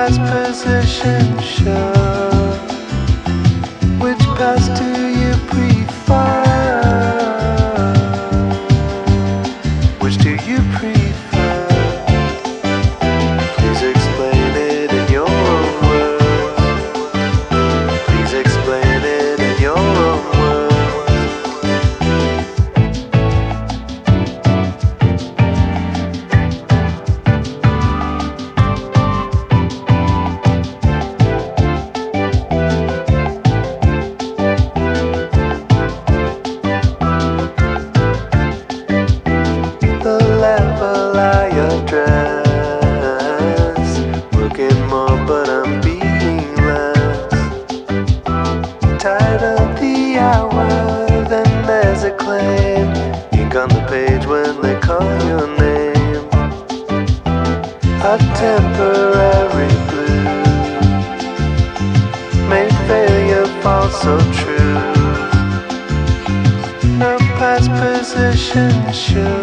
past position sure? Which past do you prefer? Which do you prefer? Please explain it in your own words. Please explain it in your own words. The level I address, working more but I'm being less. Tired of the hour, then there's a claim. Ink on the page when they call your name. A temporary blue made failure fall so true. No past position sure.